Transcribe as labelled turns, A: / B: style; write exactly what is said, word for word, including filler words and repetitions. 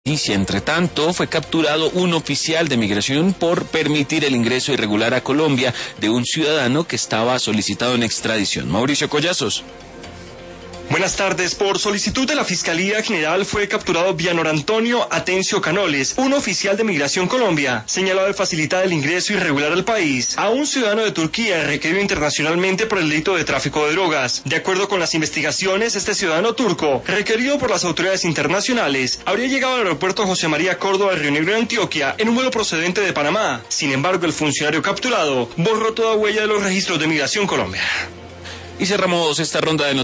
A: Entre tanto, fue capturado un oficial de migración por permitir el ingreso irregular a Colombia de un ciudadano que estaba solicitado en extradición. Mauricio Collazos.
B: Buenas tardes. Por solicitud de la Fiscalía General fue capturado Vianor Antonio Atencio Canoles, un oficial de Migración Colombia, señalado de facilitar el ingreso irregular al país a un ciudadano de Turquía requerido internacionalmente por el delito de tráfico de drogas. De acuerdo con las investigaciones, este ciudadano turco, requerido por las autoridades internacionales, habría llegado al aeropuerto José María Córdoba de Río Negro de Antioquia en un vuelo procedente de Panamá. Sin embargo, el funcionario capturado borró toda huella de los registros de Migración Colombia.
A: Y cerramos esta ronda de noticias.